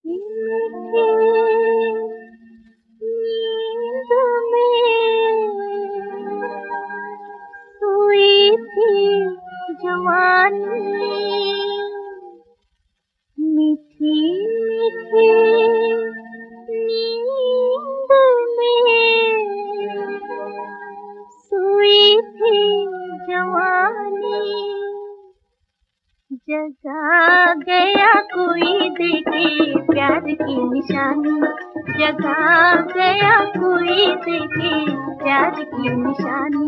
मीठी नींद में सोई थी जवानी, मीठी मीठी नींद में सोई थी जवानी। जगा गया कोई देखे प्यार की निशानी, जगा गया कोई देखे प्यार की निशानी।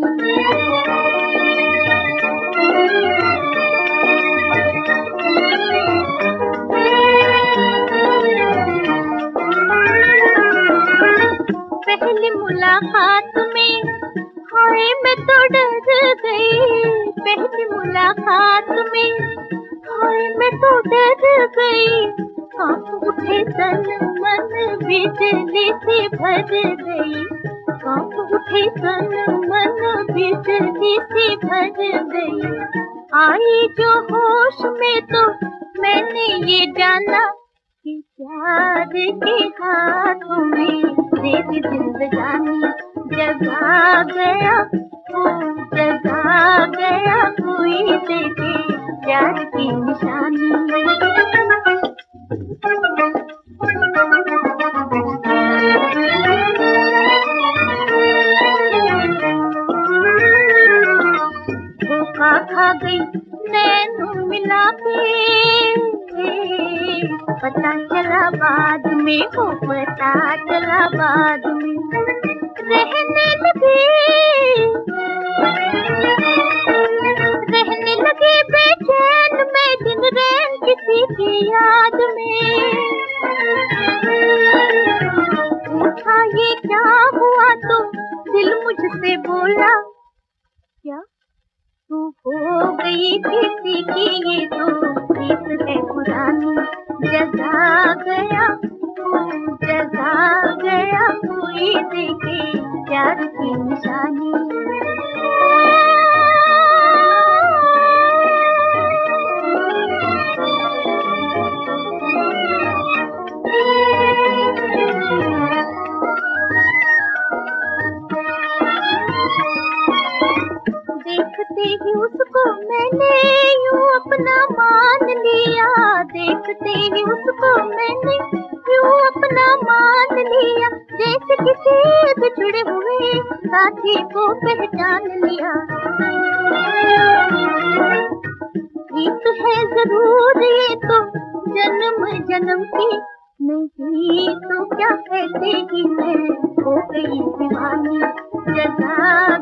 पहली मुलाकात में हाय मैं तो डर गई, पहली मुलाकात में हाय मैं तो डर गई। कांप उठे तन मन बिजली से भर गई, कांप उठे तन मन बिजली से भर गई। आई जो होश में तो मैंने ये जाना कि प्यार के हाथों में तेरी जिंदगानी। जगा गया जगा गया कोई देखे प्यार की निशानी। धोखा खा गई नैनों मिला के, पता चला बाद में हो, पता चला बाद में। रहने लगे बेचैन में दिन रैन किसी की याद में। पूछा ये क्या हुआ तो दिल मुझसे बोला, क्या तू हो गई किसी की ये तो प्रीत है पुरानी। जगा गया कोई देखे प्यार की निशानी। देखते ही उसको मैंने यूं अपना मान लिया, देखते ही उसको मैंने यूं अपना मान लिया। जैसे किसी बिछड़े हुए साथी को पहचान लिया। प्रीत है जरूर ये तो जन्म जन्म की, नहीं तो क्या कहते ही मैं हो गई दीवानी। जगा